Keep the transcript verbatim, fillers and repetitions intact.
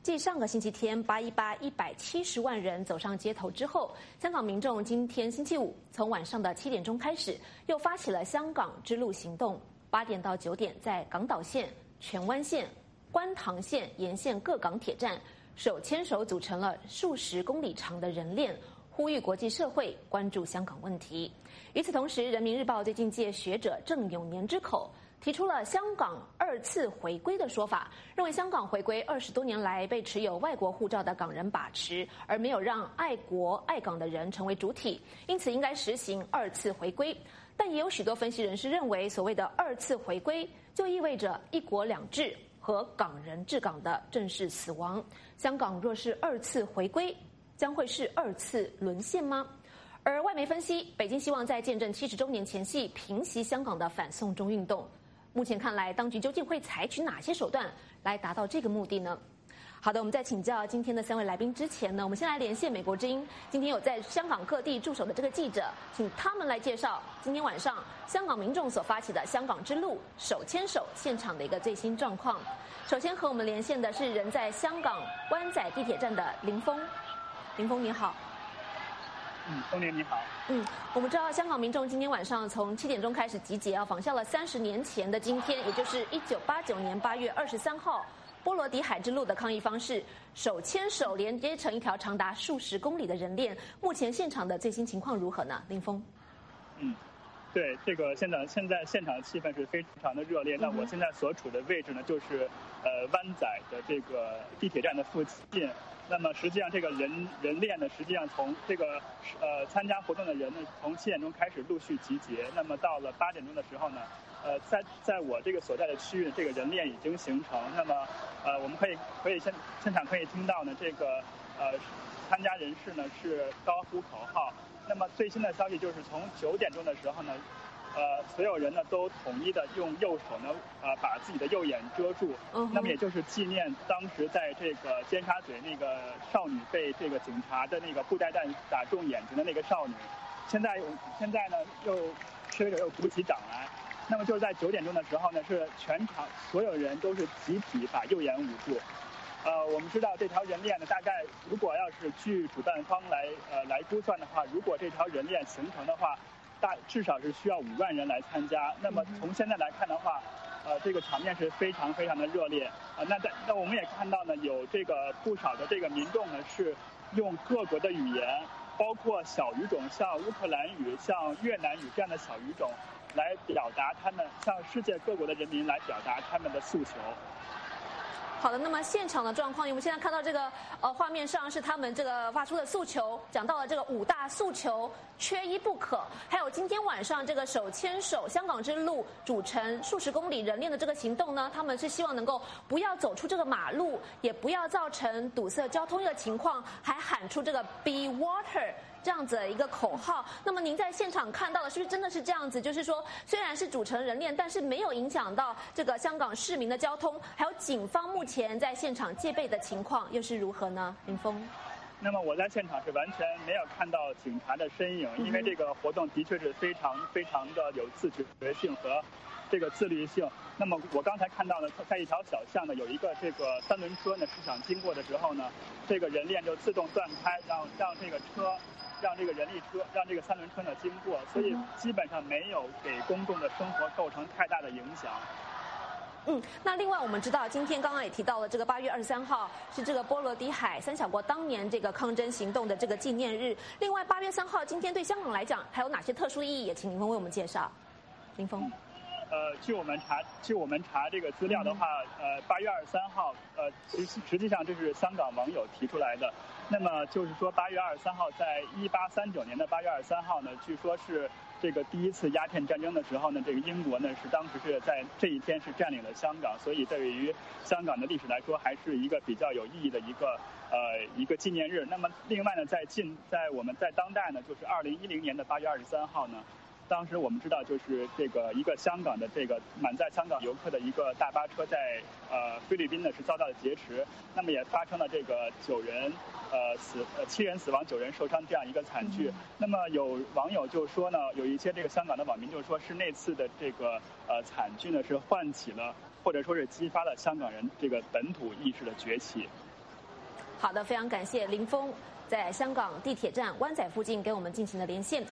继上个星期天八一八一百七十万人走上街头之后，香港民众今天星期五从晚上的七点钟开始，又发起了香港之路行动。八点到九点，在港岛线、荃湾线、观塘线沿线各港铁站，手牵手组成了数十公里长的人链，呼吁国际社会关注香港问题。与此同时，《人民日报》最近借学者郑永年之口，提出了香港二次回归的说法，认为香港回归二十多年来被持有外国护照的港人把持，而没有让爱国爱港的人成为主体，因此应该实行二次回归。但也有许多分析人士认为，所谓的二次回归就意味着一国两制和港人治港的正式死亡。香港若是二次回归，将会是二次沦陷吗？而外媒分析，北京希望在见证七十周年前夕平息香港的反送中运动。目前看来，当局究竟会采取哪些手段来达到这个目的呢？好的，我们在请教今天的三位来宾之前呢，我们先来连线美国之音，今天有在香港各地驻守的这个记者，请他们来介绍今天晚上香港民众所发起的香港之路手牵手现场的一个最新状况。首先和我们连线的是人在香港湾仔地铁站的林峰，林峰你好。 嗯，丰年你好。 嗯，我们知道香港民众今天晚上从七点钟开始集结啊，仿效了三十年前的今天，也就是一九八九年八月二十三号波罗的海之路的抗议方式，手牵手连接成一条长达数十公里的人链。目前现场的最新情况如何呢？林峰。 嗯，对，这个现在现在现场的气氛是非常的热烈。那我现在所处的位置呢，就是呃湾仔的这个地铁站的附近。那么实际上这个人人链呢，实际上从这个呃参加活动的人呢，从七点钟开始陆续集结。那么到了八点钟的时候呢，呃在在我这个所在的区域，这个人链已经形成。那么呃我们可以可以现现场可以听到呢，这个呃参加人士呢是高呼口号。那么最新的消息就是从九点钟的时候呢，呃，所有人呢都统一的用右手呢，呃，把自己的右眼遮住。嗯。那么也就是纪念当时在这个尖沙咀那个少女被这个警察的那个布袋弹打中眼睛的那个少女。现在现在呢又吃着又鼓起掌来。那么就是在九点钟的时候呢，是全场所有人都是集体把右眼捂住。呃，我们知道这条人链呢，大概如果要是据主办方来呃来估算的话，如果这条人链形成的话，大至少是需要五万人来参加。那么从现在来看的话，呃，这个场面是非常非常的热烈。啊、呃，那在那我们也看到呢，有这个不少的这个民众呢是用各国的语言，包括小语种，像乌克兰语、像越南语这样的小语种，来表达他们向世界各国的人民来表达他们的诉求。 好的，那么现场的状况，我们现在看到这个呃画面上是他们这个发出的诉求，讲到了这个五大诉求缺一不可，还有今天晚上这个手牵手香港之路组成数十公里人链的这个行动呢，他们是希望能够不要走出这个马路，也不要造成堵塞交通的情况，还喊出这个 Be Water 这样子的一个口号。那么您在现场看到的是不是真的是这样子？就是说，虽然是组成人链，但是没有影响到这个香港市民的交通，还有警方目前在现场戒备的情况又是如何呢？林峰。 那么我在现场是完全没有看到警察的身影，因为这个活动的确是非常非常的有自觉性和这个自律性。那么我刚才看到呢，在一条小巷呢，有一个这个三轮车呢，市场经过的时候呢，这个人链就自动断开，让让这个车，让这个人力车，让这个三轮车呢经过，所以基本上没有给公众的生活构成太大的影响。 嗯，那另外我们知道，今天刚刚也提到了这个八月二十三号是这个波罗的海三小国当年这个抗争行动的这个纪念日。另外，八月三号今天对香港来讲还有哪些特殊意义？也请林峰为我们介绍。林峰。 呃，据我们查，据我们查这个资料的话，呃，八月二十三号，呃，实实际上这是香港网友提出来的。那么就是说，八月二十三号，在一八三九年的八月二十三号呢，据说是这个第一次鸦片战争的时候呢，这个英国呢是当时是在这一天是占领了香港，所以对于香港的历史来说，还是一个比较有意义的一个呃一个纪念日。那么另外呢，在近在我们在当代呢，就是二零一零年的八月二十三号呢。当时我们知道，就是这个一个香港的这个满载香港游客的一个大巴车在呃菲律宾呢是遭到了劫持，那么也发生了这个九人呃死呃七人死亡九人受伤这样一个惨剧。那么有网友就说呢，有一些这个香港的网民就说是那次的这个呃惨剧呢是唤起了或者说是激发了香港人这个本土意识的崛起。 好的，非常感谢林峰在香港地铁站湾仔附近给我们进行的连线。